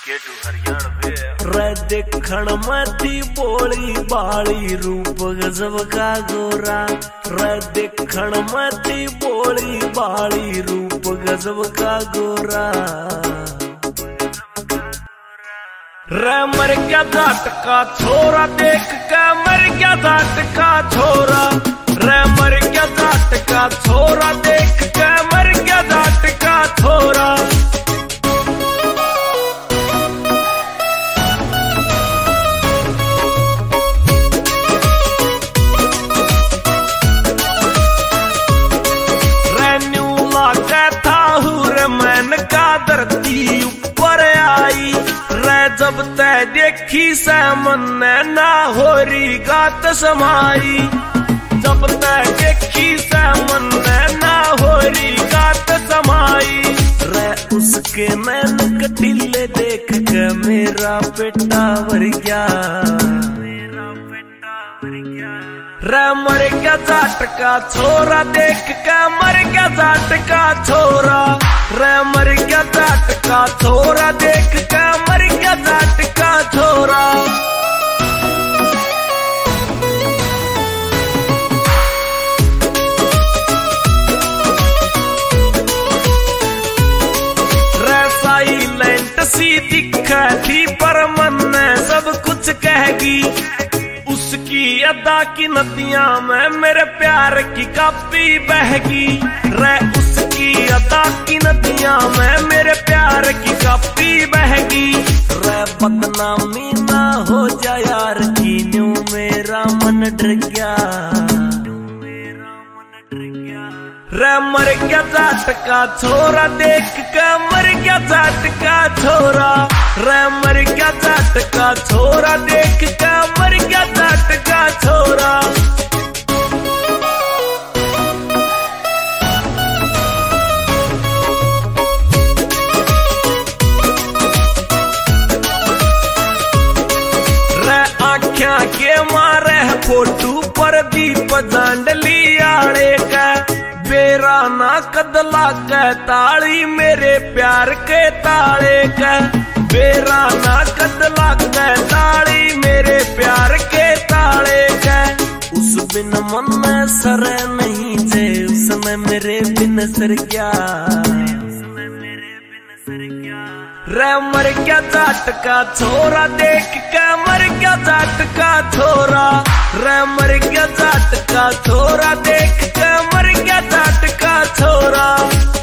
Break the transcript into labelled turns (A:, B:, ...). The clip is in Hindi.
A: रे देखण मती बोली बाली रूप गजब का गोरा। रे देखण मती बोली बाली रूप गजब का गोरा। रे मर गया जाट का छोरा देख के मर गया जाट का छोरा। रे मर गया जाट का छोरा देख के मर गया जाट का छोरा। मैन का धरती ऊपर आई रे जब तय देखी से मन ना होरी गात समाई। जब तय देखी से मन ना होरी गात समाई रे उसके नैन कटीले देख के मेरा पेटा भर गया। रे मर गया जाट का छोरा देख के मर गया जाट का छोरा। रे मर गया जाट का छोरा देख के मर गया जाट का छोरा। रे साइलेंट सी दिखा थी पर मन ने सब कुछ कहेगी। उसकी अदा की नदियां में मेरे प्यार की कापी बहगी। रे उसकी अदा की नदियां में मेरे प्यार की कापी बहगी। रे बदनामी ना हो जाए यार की न्यू मेरा मन डर गया। रे मर गया जाट का छोरा देख के मर गया जाट का छोरा। रे मर गया जाट का छोरा देख के मर गया जाट का छोरा। रे आख्या के मारे फोटू पर दीप दांडली आड़े का। बेरा ना कदला के ताली मेरे प्यार के ताले के। बेरा ना कदला के ताली मेरे प्यार के ताले के। उस बिन मन में सर नहीं जे उसने मेरे बिन सर गया। रे मर गया जाट का छोरा देख के मर गया जाट का छोरा। रे मर गया जाट का छोरा देख के मर गया जाट का छोरा।